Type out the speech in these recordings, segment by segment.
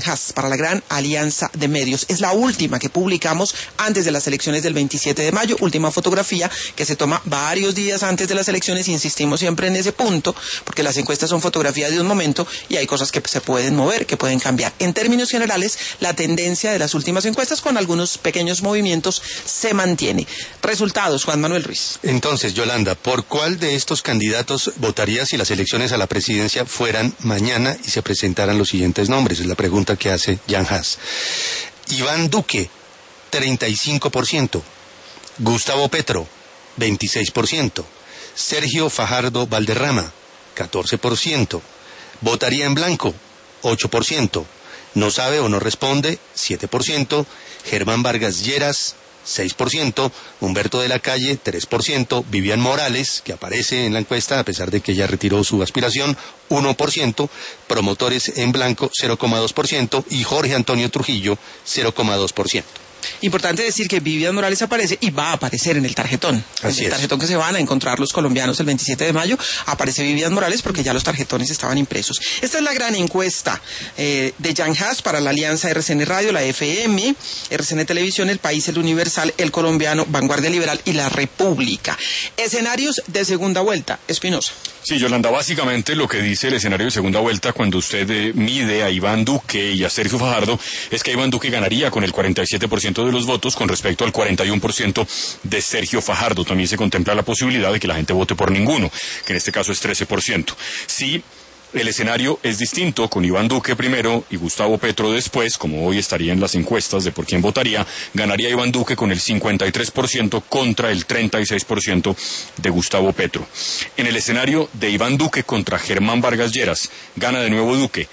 para la gran alianza de medios. Es la última que publicamos antes de las elecciones del 27 de mayo, última fotografía que se toma varios días antes de las elecciones, insistimos siempre en ese punto, porque las encuestas son fotografías de un momento y hay cosas que se pueden mover, que pueden cambiar. En términos generales, la tendencia de las últimas encuestas, con algunos pequeños movimientos, se mantiene. Resultados, Juan Manuel Ruiz. Entonces, Yolanda, ¿por cuál de estos candidatos votaría si las elecciones a la presidencia fueran mañana y se presentaran los siguientes nombres? Es la pregunta que hace Jan Haas. Iván Duque, 35%. Gustavo Petro, 26%. Sergio Fajardo Valderrama, 14%. Votaría en blanco, 8%. No sabe o no responde, 7%. Germán Vargas Lleras, 6%, Humberto de la Calle, 3%, Vivian Morales, que aparece en la encuesta a pesar de que ella retiró su aspiración, 1%, Promotores en Blanco, 0,2%, y Jorge Antonio Trujillo, 0,2%. Importante decir que Vivian Morales aparece y va a aparecer en el tarjetón. Así en el tarjetón que se van a encontrar los colombianos el 27 de mayo, aparece Vivian Morales porque ya los tarjetones estaban impresos. Esta es la gran encuesta de Jan Haas para la alianza RCN Radio, la FM, RCN Televisión, El País, El Universal, El Colombiano, Vanguardia Liberal y La República. Escenarios de segunda vuelta. Espinosa. Sí, Yolanda, básicamente lo que dice el escenario de segunda vuelta cuando usted mide a Iván Duque y a Sergio Fajardo es que Iván Duque ganaría con el 47% de los votos con respecto al 41% de Sergio Fajardo. También se contempla la posibilidad de que la gente vote por ninguno, que en este caso es 13%. Sí, el escenario es distinto, con Iván Duque primero y Gustavo Petro después, como hoy estaría en las encuestas de por quién votaría, ganaría Iván Duque con el 53% contra el 36% de Gustavo Petro. En el escenario de Iván Duque contra Germán Vargas Lleras, gana de nuevo Duque,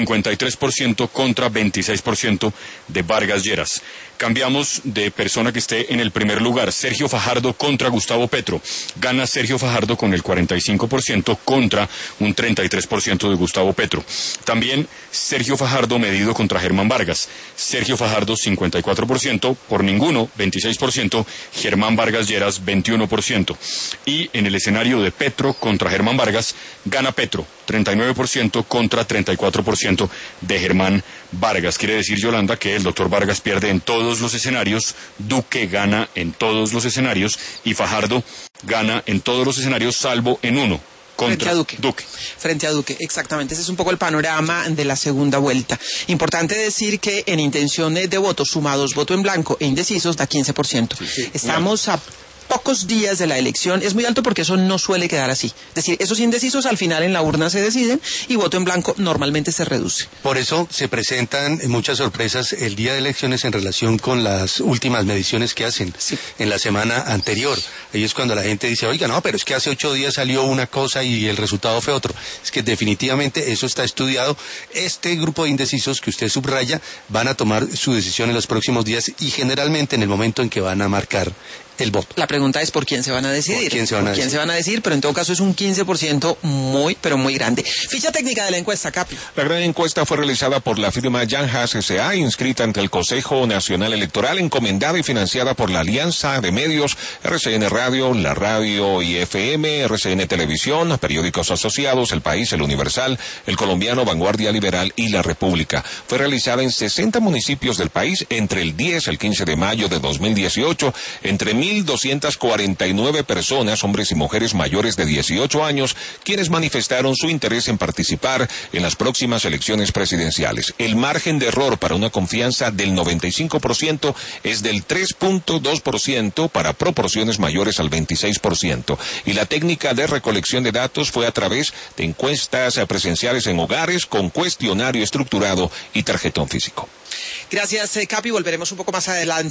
53% contra 26% de Vargas Lleras. Cambiamos de persona que esté en el primer lugar. Sergio Fajardo contra Gustavo Petro. Gana Sergio Fajardo con el 45% contra un 33% de Gustavo Petro. También Sergio Fajardo medido contra Germán Vargas. Sergio Fajardo 54%, por ninguno 26%, Germán Vargas Lleras 21%. Y en el escenario de Petro contra Germán Vargas, gana Petro 39% contra 34% de Germán Vargas. Quiere decir, Yolanda, que el doctor Vargas pierde en todos los escenarios, Duque gana en todos los escenarios y Fajardo gana en todos los escenarios salvo en uno. Frente a Duque. Frente a Duque, exactamente. Ese es un poco el panorama de la segunda vuelta. Importante decir que en intención de votos sumados, voto en blanco e indecisos da 15%. Sí. Estamos a pocos días de la elección. Es muy alto porque eso no suele quedar así. Es decir, esos indecisos al final en la urna se deciden y voto en blanco normalmente se reduce. Por eso se presentan muchas sorpresas el día de elecciones en relación con las últimas mediciones que hacen en la semana anterior. Ahí es cuando la gente dice, oiga, no, pero es que hace 8 días salió una cosa y el resultado fue otro. Es que definitivamente eso está estudiado. Este grupo de indecisos que usted subraya van a tomar su decisión en los próximos días y generalmente en el momento en que van a marcar el voto. La pregunta es por quién se van a decidir. ¿Por quién se van a decidir? Pero en todo caso es un 15% muy, pero muy grande. Ficha técnica de la encuesta, Capi. La gran encuesta fue realizada por la firma Jan Haas S.A., inscrita ante el Consejo Nacional Electoral, encomendada y financiada por la Alianza de Medios, RCN Radio, La Radio y FM, RCN Televisión, periódicos asociados, El País, El Universal, El Colombiano, Vanguardia Liberal y La República. Fue realizada en 60 municipios del país entre el 10 y el 15 de mayo de 2018, entre 1,249 personas, hombres y mujeres mayores de 18 años, quienes manifestaron su interés en participar en las próximas elecciones presidenciales. El margen de error para una confianza del 95% es del 3,2% para proporciones mayores al 26%. Y la técnica de recolección de datos fue a través de encuestas presenciales en hogares con cuestionario estructurado y tarjetón físico. Gracias, Capi. Volveremos un poco más adelante.